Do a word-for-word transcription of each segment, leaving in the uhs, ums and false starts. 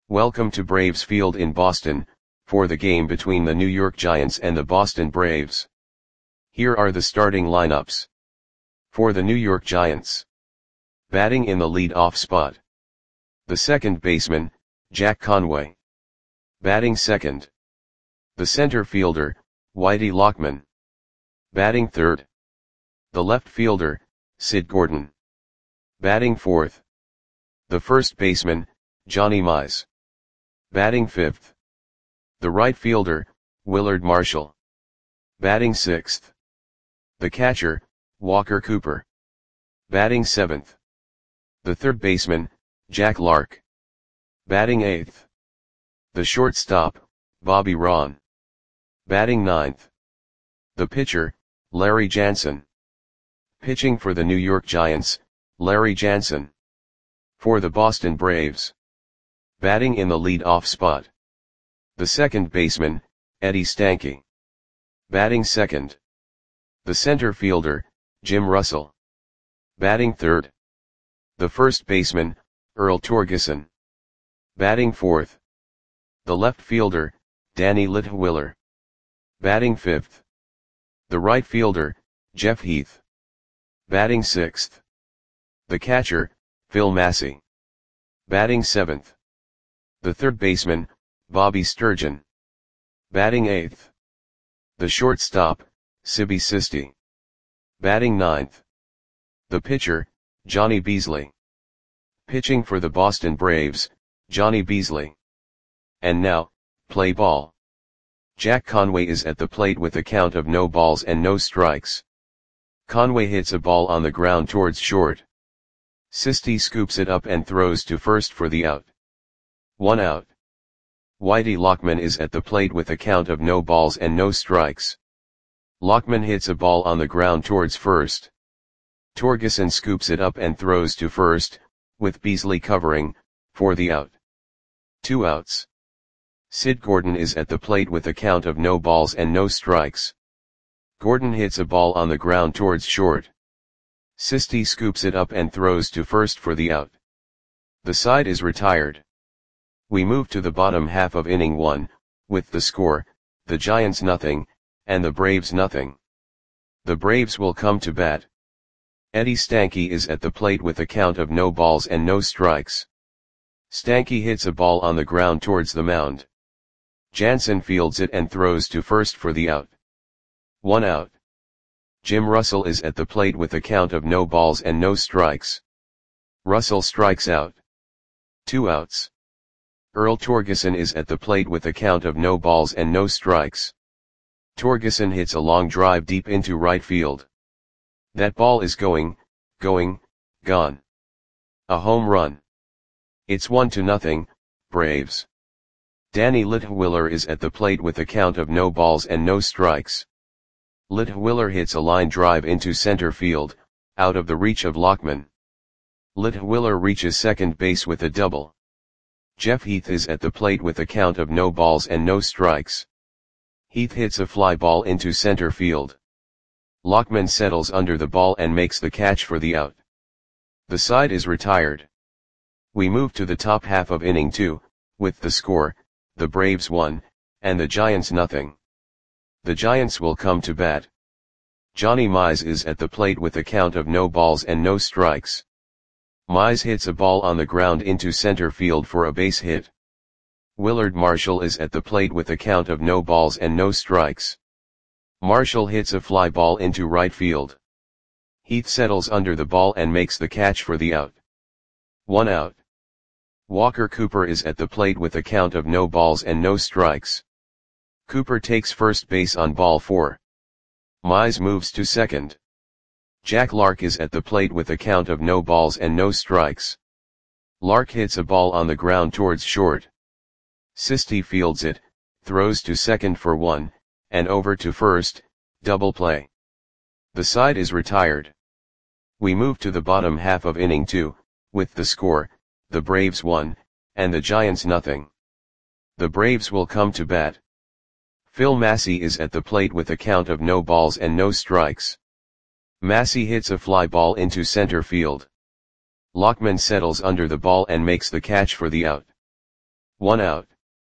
Welcome to Braves Field in Boston, for the game between the New York Giants and the Boston Braves. Here are the starting lineups. For the New York Giants. Batting in the lead-off spot. The second baseman, Jack Conway. Batting second. The center fielder, Whitey Lockman. Batting third. The left fielder, Sid Gordon. Batting fourth. The first baseman, Johnny Mize. Batting fifth. The right fielder, Willard Marshall. Batting sixth. The catcher, Walker Cooper. Batting seventh. The third baseman, Jack Lark. Batting eighth. The shortstop, Bobby Ron. Batting ninth. The pitcher, Larry Jansen. Pitching for the New York Giants, Larry Jansen. For the Boston Braves. Batting in the lead-off spot. The second baseman, Eddie Stanky. Batting second. The center fielder, Jim Russell. Batting third. The first baseman, Earl Torgeson. Batting fourth. The left fielder, Danny Litwiller. Batting fifth. The right fielder, Jeff Heath. Batting sixth. The catcher, Phil Massey. Batting seventh. The third baseman, Bobby Sturgeon. Batting eighth. The shortstop, Sibby Sisti. Batting ninth. The pitcher, Johnny Beasley. Pitching for the Boston Braves, Johnny Beasley. And now, play ball. Jack Conway is at the plate with a count of no balls and no strikes. Conway hits a ball on the ground towards short. Sisti scoops it up and throws to first for the out. One out. Whitey Lockman is at the plate with a count of no balls and no strikes. Lockman hits a ball on the ground towards first. Torgeson scoops it up and throws to first, with Beasley covering, for the out. Two outs. Sid Gordon is at the plate with a count of no balls and no strikes. Gordon hits a ball on the ground towards short. Sisti scoops it up and throws to first for the out. The side is retired. We move to the bottom half of inning one, with the score, the Giants nothing, and the Braves nothing. The Braves will come to bat. Eddie Stanky is at the plate with a count of no balls and no strikes. Stanky hits a ball on the ground towards the mound. Jansen fields it and throws to first for the out. One out. Jim Russell is at the plate with a count of no balls and no strikes. Russell strikes out. Two outs. Earl Torgeson is at the plate with a count of no balls and no strikes. Torgeson hits a long drive deep into right field. That ball is going, going, gone. A home run. It's one to nothing, Braves. Danny Litwiller is at the plate with a count of no balls and no strikes. Litwiller hits a line drive into center field, out of the reach of Lockman. Litwiller reaches second base with a double. Jeff Heath is at the plate with a count of no balls and no strikes. Heath hits a fly ball into center field. Lockman settles under the ball and makes the catch for the out. The side is retired. We move to the top half of inning two, with the score, the Braves one, and the Giants nothing. The Giants will come to bat. Johnny Mize is at the plate with a count of no balls and no strikes. Mize hits a ball on the ground into center field for a base hit. Willard Marshall is at the plate with a count of no balls and no strikes. Marshall hits a fly ball into right field. Heath settles under the ball and makes the catch for the out. One out. Walker Cooper is at the plate with a count of no balls and no strikes. Cooper takes first base on ball four. Mize moves to second. Jack Lark is at the plate with a count of no balls and no strikes. Lark hits a ball on the ground towards short. Sisti fields it, throws to second for one, and over to first, double play. The side is retired. We move to the bottom half of inning two, with the score, the Braves one, and the Giants nothing. The Braves will come to bat. Phil Massey is at the plate with a count of no balls and no strikes. Massey hits a fly ball into center field. Lockman settles under the ball and makes the catch for the out. One out.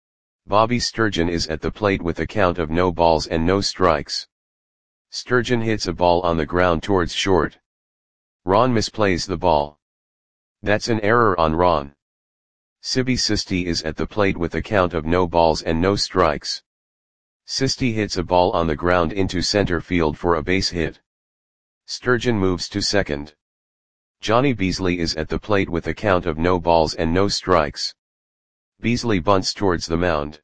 Bobby Sturgeon is at the plate with a count of no balls and no strikes. Sturgeon hits a ball on the ground towards short. Ron misplays the ball. That's an error on Ron. Sibby Sisti is at the plate with a count of no balls and no strikes. Sisti hits a ball on the ground into center field for a base hit. Sturgeon moves to second. Johnny Beasley is at the plate with a count of no balls and no strikes. Beasley bunts towards the mound.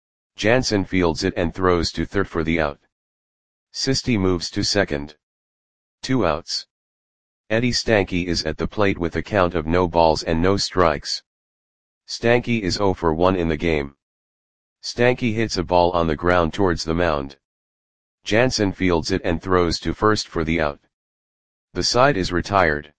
Jansen fields it and throws to third for the out. Sisti moves to second. Two outs. Eddie Stanky is at the plate with a count of no balls and no strikes. Stanky is oh for one in the game. Stanky hits a ball on the ground towards the mound. Jansen fields it and throws to first for the out. The side is retired.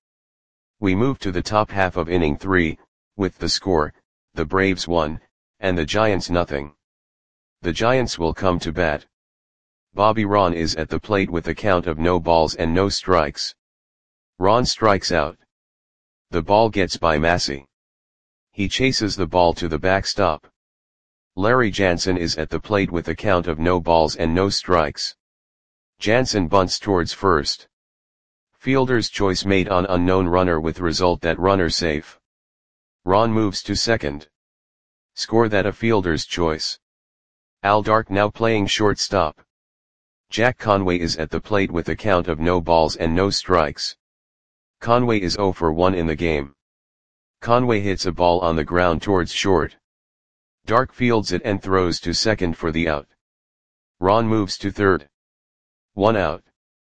We move to the top half of inning three, with the score, the Braves one, and the Giants nothing. The Giants will come to bat. Bobby Ron is at the plate with a count of no balls and no strikes. Ron strikes out. The ball gets by Massey. He chases the ball to the backstop. Larry Jansen is at the plate with a count of no balls and no strikes. Jansen bunts towards first. Fielder's choice made on unknown runner with result that runner safe. Ron moves to second. Score that a fielder's choice. Al Dark now playing shortstop. Jack Conway is at the plate with a count of no balls and no strikes. Conway is oh for one in the game. Conway hits a ball on the ground towards short. Dark fields it and throws to second for the out. Ron moves to third. One out.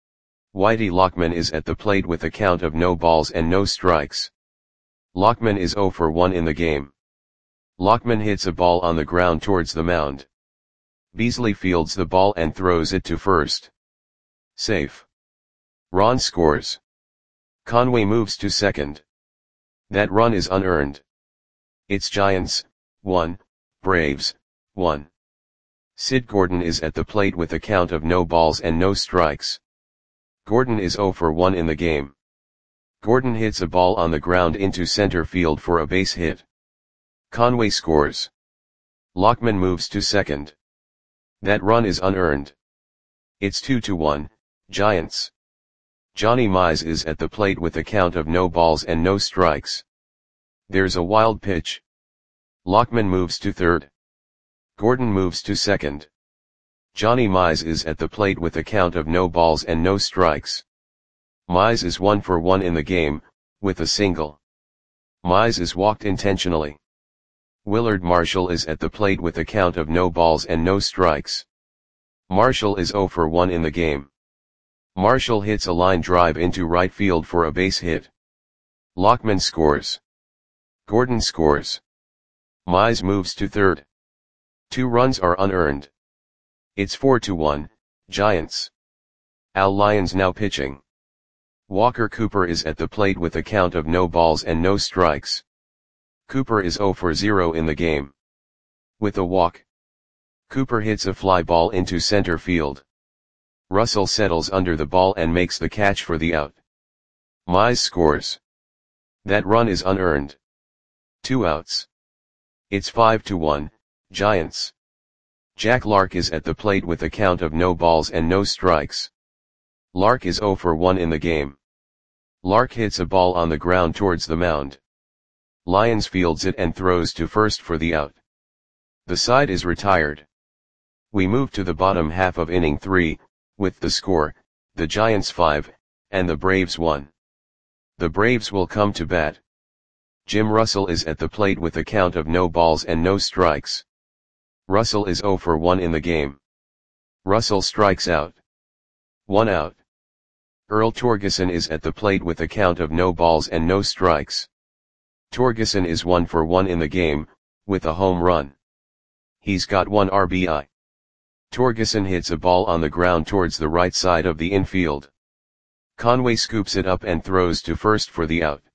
Whitey Lockman is at the plate with a count of no balls and no strikes. Lockman is oh for one in the game. Lockman hits a ball on the ground towards the mound. Beasley fields the ball and throws it to first. Safe. Ron scores. Conway moves to second. That run is unearned. It's Giants, one, Braves, one. Sid Gordon is at the plate with a count of no balls and no strikes. Gordon is oh for one in the game. Gordon hits a ball on the ground into center field for a base hit. Conway scores. Lockman moves to second. That run is unearned. It's two to one, Giants. Johnny Mize is at the plate with a count of no balls and no strikes. There's a wild pitch. Lockman moves to third. Gordon moves to second. Johnny Mize is at the plate with a count of no balls and no strikes. Mize is one for one in the game, with a single. Mize is walked intentionally. Willard Marshall is at the plate with a count of no balls and no strikes. Marshall is oh for one in the game. Marshall hits a line drive into right field for a base hit. Lockman scores. Gordon scores. Mize moves to third. Two runs are unearned. It's four to one, Giants. Al Lyons now pitching. Walker Cooper is at the plate with a count of no balls and no strikes. Cooper is oh for zero in the game. With a walk. Cooper hits a fly ball into center field. Russell settles under the ball and makes the catch for the out. Mize scores. That run is unearned. Two outs. It's five to one, Giants. Jack Lark is at the plate with a count of no balls and no strikes. Lark is oh for one in the game. Lark hits a ball on the ground towards the mound. Lyons fields it and throws to first for the out. The side is retired. We move to the bottom half of inning three, with the score, the Giants five, and the Braves one. The Braves will come to bat. Jim Russell is at the plate with a count of no balls and no strikes. Russell is oh for one in the game. Russell strikes out. One out. Earl Torgeson is at the plate with a count of no balls and no strikes. Torgeson is one for one in the game, with a home run. He's got one R B I. Torgeson hits a ball on the ground towards the right side of the infield. Conway scoops it up and throws to first for the out.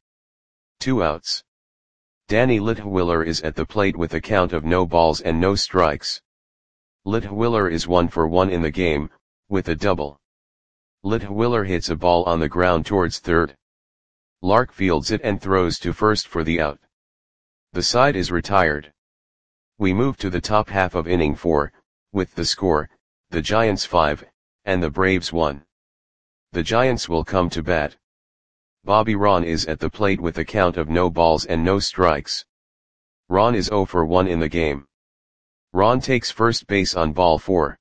Two outs. Danny Litwiller is at the plate with a count of no balls and no strikes. Litwiller is one for one in the game, with a double. Litwiller hits a ball on the ground towards third. Lark fields it and throws to first for the out. The side is retired. We move to the top half of inning four, with the score, the Giants five, and the Braves one. The Giants will come to bat. Bobby Ron is at the plate with a count of no balls and no strikes. Ron is oh for one in the game. Ron takes first base on ball four.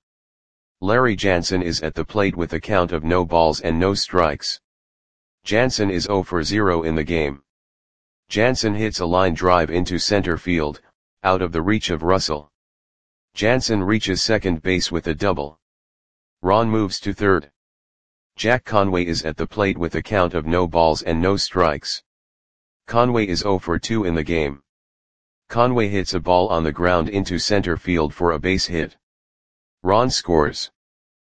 Larry Jansen is at the plate with a count of no balls and no strikes. Jansen is oh for zero in the game. Jansen hits a line drive into center field, out of the reach of Russell. Jansen reaches second base with a double. Ron moves to third. Jack Conway is at the plate with a count of no balls and no strikes. Conway is oh for two in the game. Conway hits a ball on the ground into center field for a base hit. Ron scores.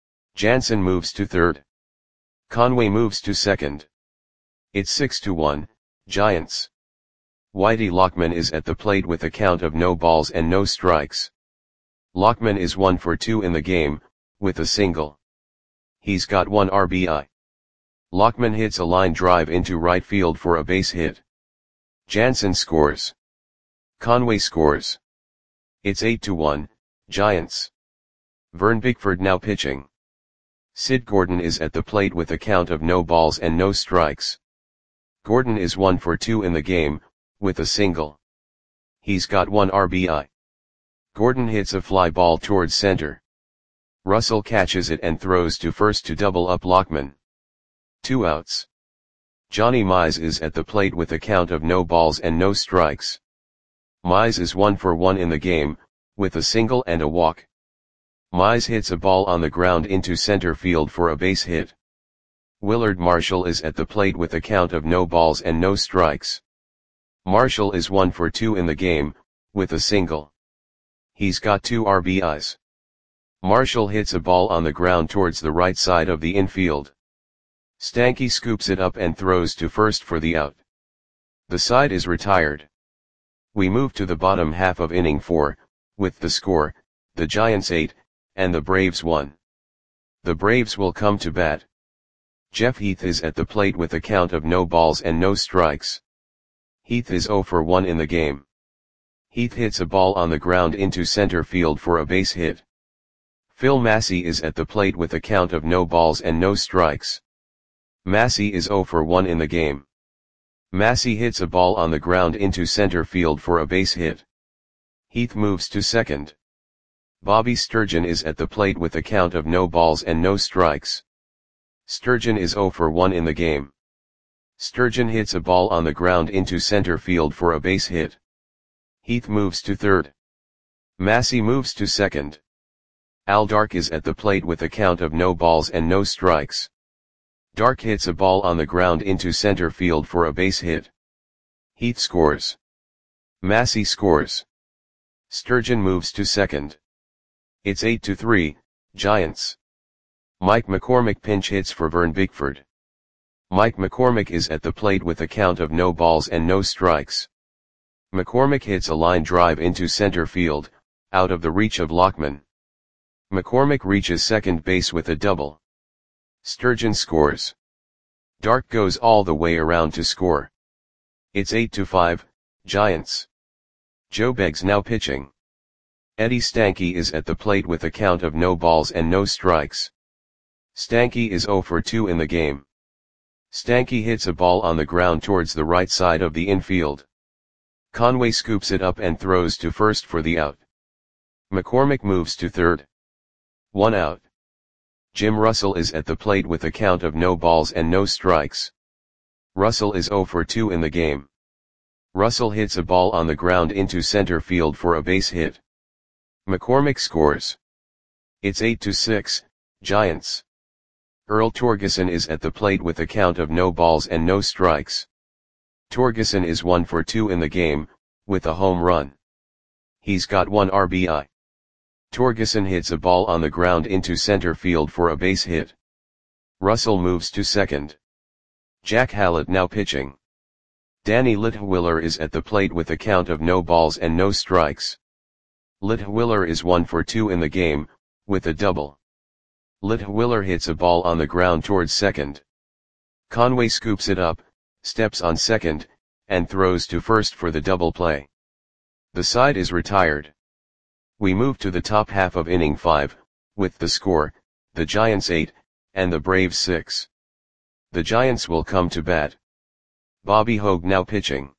Jansen moves to third. Conway moves to second. It's six to one, Giants. Whitey Lockman is at the plate with a count of no balls and no strikes. Lockman is one for two in the game, with a single. He's got one R B I. Lockman hits a line drive into right field for a base hit. Jansen scores. Conway scores. It's eight to one, Giants. Vern Bickford now pitching. Sid Gordon is at the plate with a count of no balls and no strikes. Gordon is one for two in the game, with a single. He's got one R B I. Gordon hits a fly ball towards center. Russell catches it and throws to first to double up Lockman. Two outs. Johnny Mize is at the plate with a count of no balls and no strikes. Mize is one for one in the game, with a single and a walk. Mize hits a ball on the ground into center field for a base hit. Willard Marshall is at the plate with a count of no balls and no strikes. Marshall is one for two in the game, with a single. He's got two R B Is. Marshall hits a ball on the ground towards the right side of the infield. Stanky scoops it up and throws to first for the out. The side is retired. We move to the bottom half of inning four, with the score, the Giants eight, and the Braves one. The Braves will come to bat. Jeff Heath is at the plate with a count of no balls and no strikes. Heath is oh for one in the game. Heath hits a ball on the ground into center field for a base hit. Phil Massey is at the plate with a count of no balls and no strikes. Massey is oh for one in the game. Massey hits a ball on the ground into center field for a base hit. Heath moves to second. Bobby Sturgeon is at the plate with a count of no balls and no strikes. Sturgeon is oh for one in the game. Sturgeon hits a ball on the ground into center field for a base hit. Heath moves to third. Massey moves to second. Al Dark is at the plate with a count of no balls and no strikes. Dark hits a ball on the ground into center field for a base hit. Heath scores. Massey scores. Sturgeon moves to second. It's eight to three, Giants. Mike McCormick pinch hits for Vern Bickford. Mike McCormick is at the plate with a count of no balls and no strikes. McCormick hits a line drive into center field, out of the reach of Lockman. McCormick reaches second base with a double. Sturgeon scores. Dark goes all the way around to score. It's eight to five, Giants. Joe Beggs now pitching. Eddie Stanky is at the plate with a count of no balls and no strikes. Stanky is oh for two in the game. Stanky hits a ball on the ground towards the right side of the infield. Conway scoops it up and throws to first for the out. McCormick moves to third. One out. Jim Russell is at the plate with a count of no balls and no strikes. Russell is oh for two in the game. Russell hits a ball on the ground into center field for a base hit. McCormick scores. It's eight to six, Giants. Earl Torgeson is at the plate with a count of no balls and no strikes. Torgeson is one for two in the game, with a home run. He's got one R B I. Torgeson hits a ball on the ground into center field for a base hit. Russell moves to second. Jack Hallett now pitching. Danny Litwiller is at the plate with a count of no balls and no strikes. Litwiller is one for two in the game, with a double. Litwiller hits a ball on the ground towards second. Conway scoops it up, steps on second, and throws to first for the double play. The side is retired. We move to the top half of inning five, with the score, the Giants eight, and the Braves six. The Giants will come to bat. Bobby Hogue now pitching.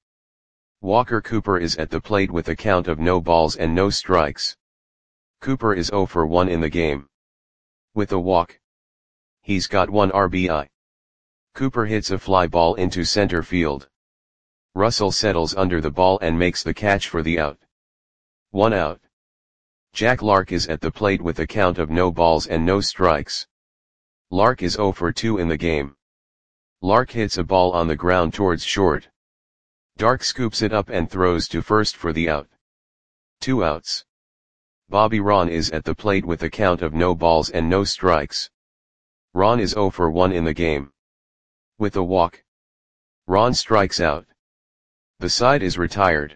Walker Cooper is at the plate with a count of no balls and no strikes. Cooper is oh for one in the game. With a walk. He's got one R B I. Cooper hits a fly ball into center field. Russell settles under the ball and makes the catch for the out. One out. Jack Lark is at the plate with a count of no balls and no strikes. Lark is oh for two in the game. Lark hits a ball on the ground towards short. Dark scoops it up and throws to first for the out. Two outs. Bobby Ron is at the plate with a count of no balls and no strikes. Ron is oh for one in the game. With a walk. Ron strikes out. The side is retired.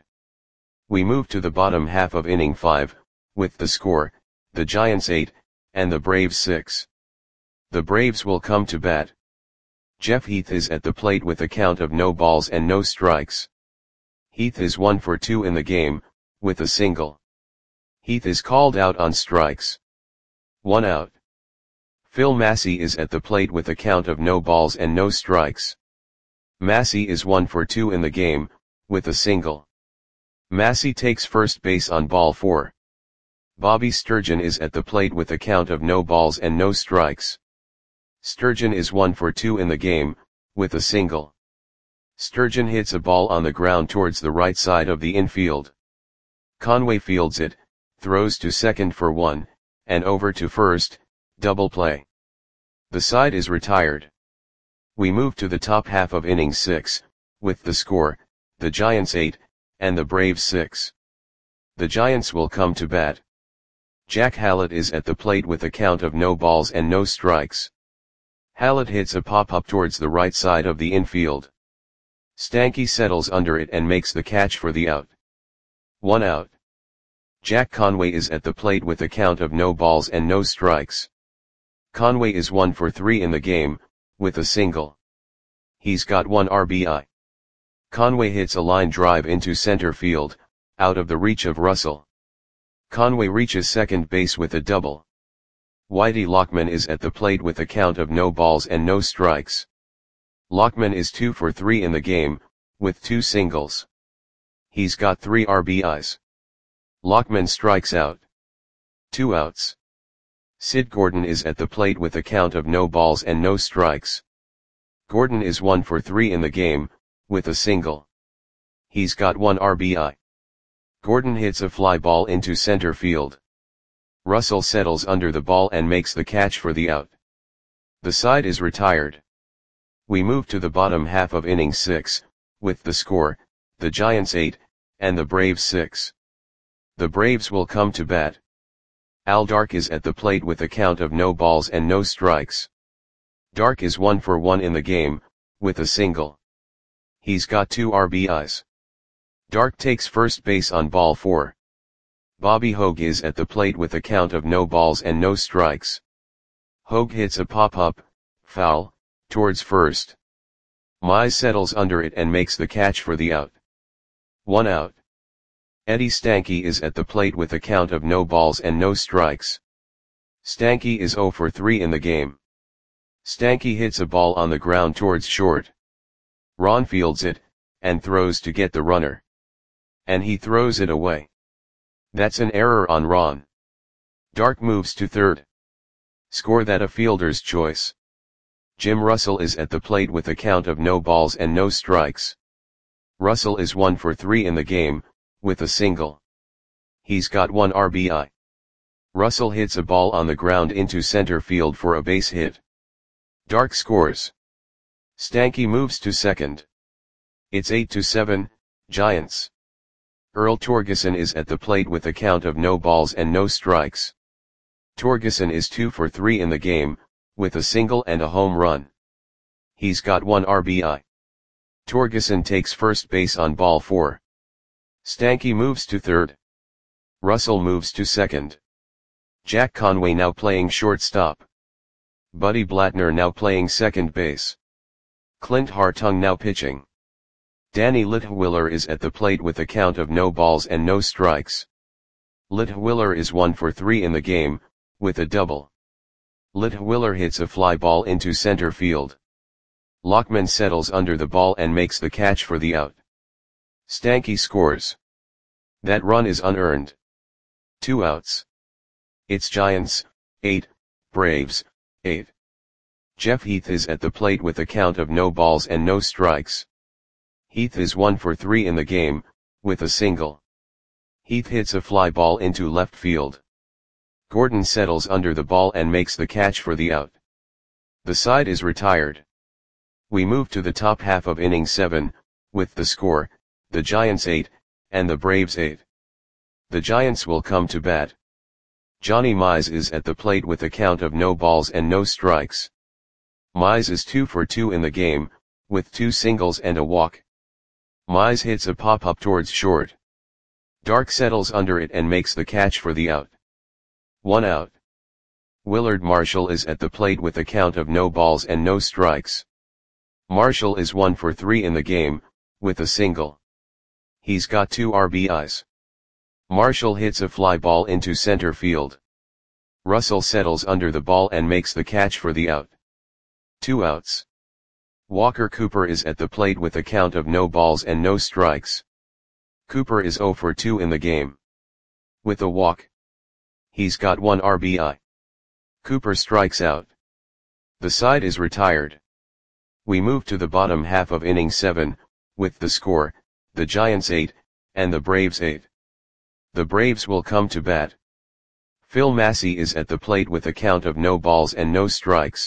We move to the bottom half of inning five, with the score, the Giants eight, and the Braves six. The Braves will come to bat. Jeff Heath is at the plate with a count of no balls and no strikes. Heath is one for two in the game, with a single. Heath is called out on strikes. One out. Phil Massey is at the plate with a count of no balls and no strikes. Massey is one for two in the game, with a single. Massey takes first base on ball four. Bobby Sturgeon is at the plate with a count of no balls and no strikes. Sturgeon is one for two in the game, with a single. Sturgeon hits a ball on the ground towards the right side of the infield. Conway fields it, throws to second for one, and over to first, double play. The side is retired. We move to the top half of inning six, with the score, the Giants eight, and the Braves six. The Giants will come to bat. Jack Hallett is at the plate with a count of no balls and no strikes. Hallett hits a pop-up towards the right side of the infield. Stanky settles under it and makes the catch for the out. One out. Jack Conway is at the plate with a count of no balls and no strikes. Conway is one for three in the game, with a single. He's got one R B I. Conway hits a line drive into center field, out of the reach of Russell. Conway reaches second base with a double. Whitey Lockman is at the plate with a count of no balls and no strikes. Lockman is two for three in the game, with two singles. He's got three R B Is. Lockman strikes out. Two outs. Sid Gordon is at the plate with a count of no balls and no strikes. Gordon is one for three in the game, with a single. He's got one R B I. Gordon hits a fly ball into center field. Russell settles under the ball and makes the catch for the out. The side is retired. We move to the bottom half of inning six, with the score, the Giants eight, and the Braves six. The Braves will come to bat. Al Dark is at the plate with a count of no balls and no strikes. Dark is one for one in the game, with a single. He's got two R B Is. Dark takes first base on ball four. Bobby Hogue is at the plate with a count of no balls and no strikes. Hogue hits a pop-up, foul, towards first. Mize settles under it and makes the catch for the out. One out. Eddie Stanky is at the plate with a count of no balls and no strikes. Stanky is oh for three in the game. Stanky hits a ball on the ground towards short. Ron fields it, and throws to get the runner. And he throws it away. That's an error on Ron. Dark moves to third. Score that a fielder's choice. Jim Russell is at the plate with a count of no balls and no strikes. Russell is one for three in the game, with a single. He's got one R B I. Russell hits a ball on the ground into center field for a base hit. Dark scores. Stanky moves to second. It's eight to seven, Giants. Earl Torgeson is at the plate with a count of no balls and no strikes. Torgeson is two for three in the game, with a single and a home run. He's got one R B I. Torgeson takes first base on ball four. Stanky moves to third. Russell moves to second. Jack Conway now playing shortstop. Buddy Blattner now playing second base. Clint Hartung now pitching. Danny Litwiller is at the plate with a count of no balls and no strikes. Litwiller is one for three in the game, with a double. Litwiller hits a fly ball into center field. Lockman settles under the ball and makes the catch for the out. Stanky scores. That run is unearned. Two outs. It's Giants, eight, Braves, eight. Jeff Heath is at the plate with a count of no balls and no strikes. Heath is one for three in the game, with a single. Heath hits a fly ball into left field. Gordon settles under the ball and makes the catch for the out. The side is retired. We move to the top half of inning seven, with the score, the Giants eight, and the Braves eight. The Giants will come to bat. Johnny Mize is at the plate with a count of no balls and no strikes. Mize is two for two in the game, with two singles and a walk. Mize hits a pop-up towards short. Dark settles under it and makes the catch for the out. One out. Willard Marshall is at the plate with a count of no balls and no strikes. Marshall is one for three in the game, with a single. He's got two R B Is. Marshall hits a fly ball into center field. Russell settles under the ball and makes the catch for the out. Two outs. Walker Cooper is at the plate with a count of no balls and no strikes. Cooper is zero for two in the game. With a walk. He's got one R B I. Cooper strikes out. The side is retired. We move to the bottom half of inning seven, with the score, the Giants eight, and the Braves eight. The Braves will come to bat. Phil Massey is at the plate with a count of no balls and no strikes.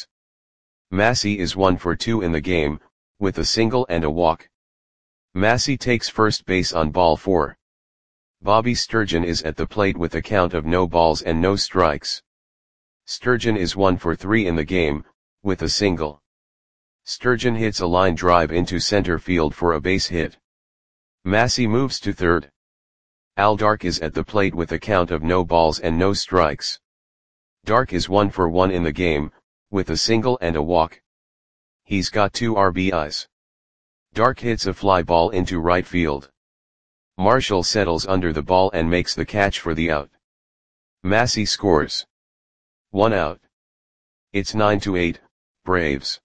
Massey is one for two in the game, with a single and a walk. Massey takes first base on ball four. Bobby Sturgeon is at the plate with a count of no balls and no strikes. Sturgeon is one for three in the game, with a single. Sturgeon hits a line drive into center field for a base hit. Massey moves to third. Al Dark is at the plate with a count of no balls and no strikes. Dark is one for one in the game, with a single and a walk. He's got two R B Is. Dark hits a fly ball into right field. Marshall settles under the ball and makes the catch for the out. Massey scores. One out. It's nine to eight, Braves.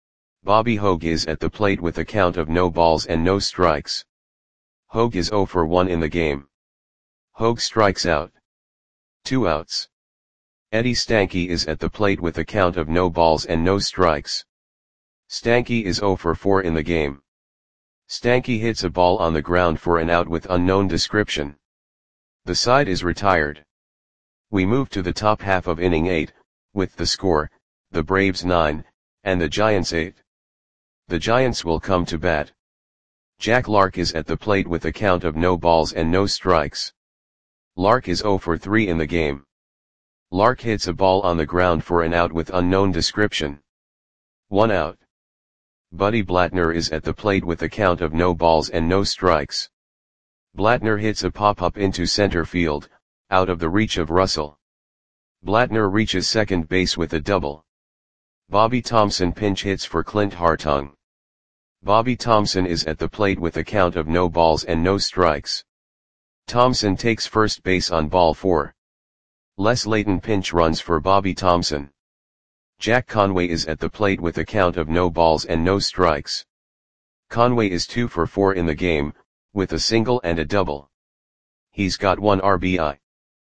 Bobby Hogue is at the plate with a count of no balls and no strikes. Hogue is zero for one in the game. Hogue strikes out. Two outs. Eddie Stanky is at the plate with a count of no balls and no strikes. Stanky is zero for four in the game. Stanky hits a ball on the ground for an out with unknown description. The side is retired. We move to the top half of inning eight, with the score, the Braves nine, and the Giants eight. The Giants will come to bat. Jack Lark is at the plate with a count of no balls and no strikes. Lark is zero for three in the game. Lark hits a ball on the ground for an out with unknown description. One out. Buddy Blattner is at the plate with a count of no balls and no strikes. Blattner hits a pop-up into center field, out of the reach of Russell. Blattner reaches second base with a double. Bobby Thompson pinch hits for Clint Hartung. Bobby Thompson is at the plate with a count of no balls and no strikes. Thompson takes first base on ball four. Les Layton pinch runs for Bobby Thompson. Jack Conway is at the plate with a count of no balls and no strikes. Conway is two for four in the game, with a single and a double. He's got one R B I.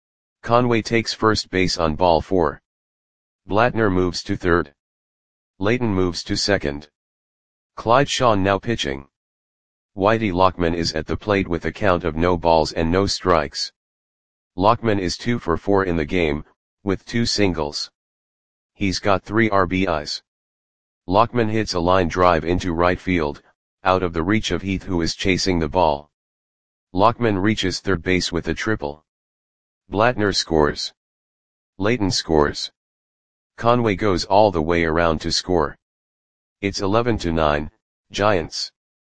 Conway takes first base on ball four. Blattner moves to third. Layton moves to second. Clyde Shawn now pitching. Whitey Lockman is at the plate with a count of no balls and no strikes. Lockman is two for four in the game, with two singles. He's got three R B Is. Lockman hits a line drive into right field, out of the reach of Heath, who is chasing the ball. Lockman reaches third base with a triple. Blattner scores. Layton scores. Conway goes all the way around to score. It's eleven to nine, Giants.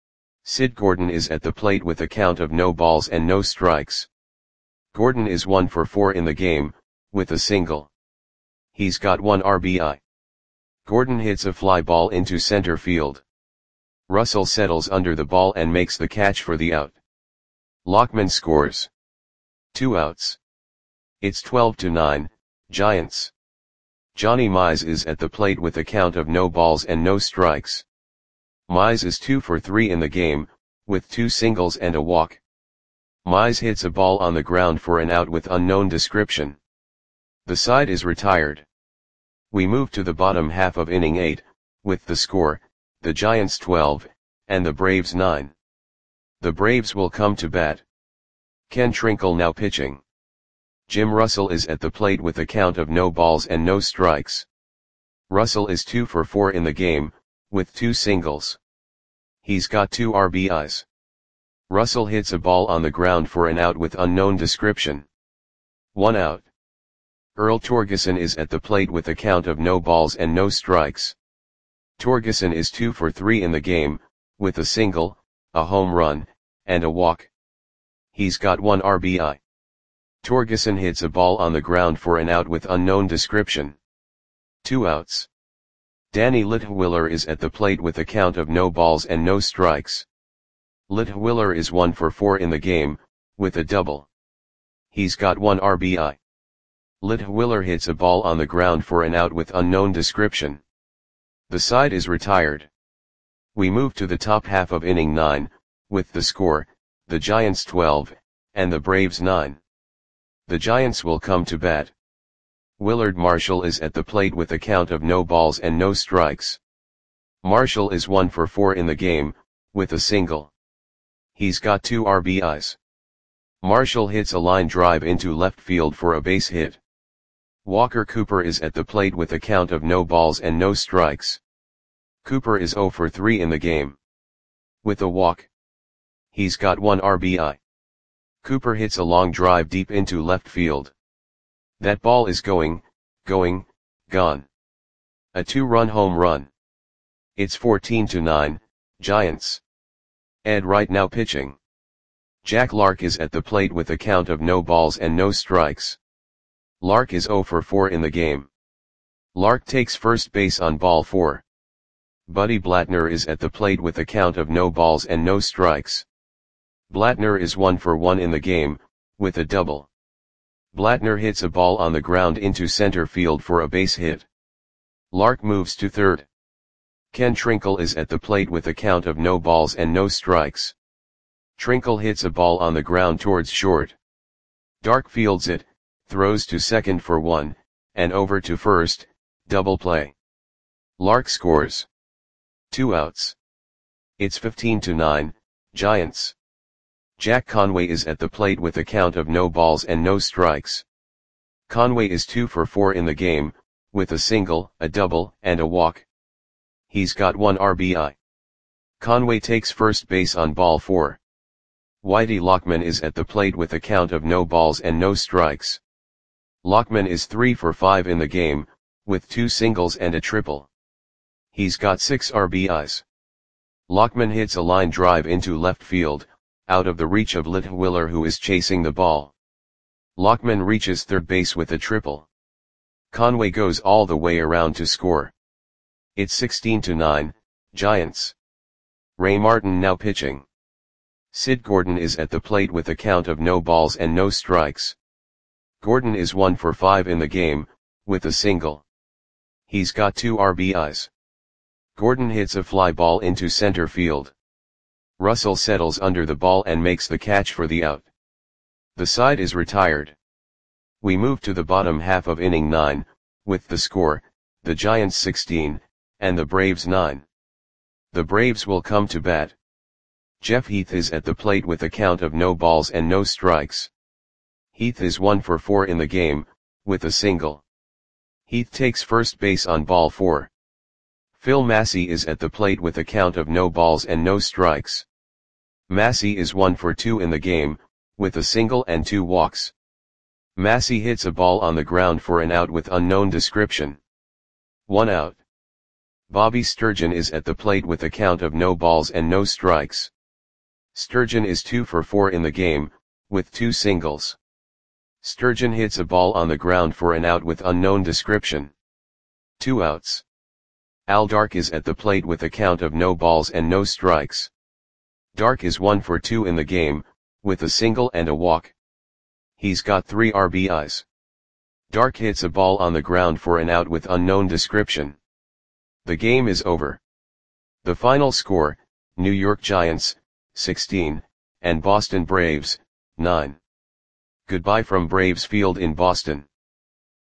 Sid Gordon is at the plate with a count of no balls and no strikes. Gordon is one for four in the game, with a single. He's got one R B I. Gordon hits a fly ball into center field. Russell settles under the ball and makes the catch for the out. Lockman scores. Two outs. It's twelve to nine, Giants. Johnny Mize is at the plate with a count of no balls and no strikes. Mize is two for three in the game, with two singles and a walk. Mize hits a ball on the ground for an out with unknown description. The side is retired. We move to the bottom half of inning eight, with the score, the Giants twelve, and the Braves nine. The Braves will come to bat. Ken Trinkle now pitching. Jim Russell is at the plate with a count of no balls and no strikes. Russell is two for four in the game, with two singles. He's got two R B Is. Russell hits a ball on the ground for an out with unknown description. One out. Earl Torgeson is at the plate with a count of no balls and no strikes. Torgeson is two for three in the game, with a single, a home run, and a walk. He's got one R B I. Torgeson hits a ball on the ground for an out with unknown description. Two outs. Danny Litwiller is at the plate with a count of no balls and no strikes. Litwiller is one for four in the game, with a double. He's got one R B I. Litwiller hits a ball on the ground for an out with unknown description. The side is retired. We move to the top half of inning nine, with the score, the Giants twelve, and the Braves nine. The Giants will come to bat. Willard Marshall is at the plate with a count of no balls and no strikes. Marshall is one for four in the game, with a single. He's got two R B Is. Marshall hits a line drive into left field for a base hit. Walker Cooper is at the plate with a count of no balls and no strikes. Cooper is zero for three in the game. With a walk. He's got one R B I. Cooper hits a long drive deep into left field. That ball is going, going, gone. A two-run home run. It's fourteen to nine, Giants. Ed Wright now pitching. Jack Lark is at the plate with a count of no balls and no strikes. Lark is zero for four in the game. Lark takes first base on ball four. Buddy Blattner is at the plate with a count of no balls and no strikes. Blattner is one for one in the game, with a double. Blattner hits a ball on the ground into center field for a base hit. Lark moves to third. Ken Trinkle is at the plate with a count of no balls and no strikes. Trinkle hits a ball on the ground towards short. Dark fields it, throws to second for one, and over to first, double play. Lark scores. Two outs. It's fifteen to nine, Giants. Jack Conway is at the plate with a count of no balls and no strikes. Conway is two for four in the game, with a single, a double, and a walk. He's got one R B I. Conway takes first base on ball four. Whitey Lockman is at the plate with a count of no balls and no strikes. Lockman is three for five in the game, with two singles and a triple. He's got six R B Is. Lockman hits a line drive into left field, out of the reach of Litwiller who is chasing the ball. Lockman reaches third base with a triple. Conway goes all the way around to score. It's sixteen to nine, Giants. Ray Martin now pitching. Sid Gordon is at the plate with a count of no balls and no strikes. Gordon is one for five in the game, with a single. He's got two R B Is. Gordon hits a fly ball into center field. Russell settles under the ball and makes the catch for the out. The side is retired. We move to the bottom half of inning nine, with the score, the Giants sixteen, and the Braves nine. The Braves will come to bat. Jeff Heath is at the plate with a count of no balls and no strikes. Heath is one for four in the game, with a single. Heath takes first base on ball four. Phil Massey is at the plate with a count of no balls and no strikes. Massey is one for two in the game, with a single and two walks. Massey hits a ball on the ground for an out with unknown description. One out. Bobby Sturgeon is at the plate with a count of no balls and no strikes. Sturgeon is two for four in the game, with two singles. Sturgeon hits a ball on the ground for an out with unknown description. Two outs. Al Dark is at the plate with a count of no balls and no strikes. Dark is one for two in the game, with a single and a walk. He's got three R B Is. Dark hits a ball on the ground for an out with unknown description. The game is over. The final score, New York Giants, sixteen, and Boston Braves, nine. Goodbye from Braves Field in Boston.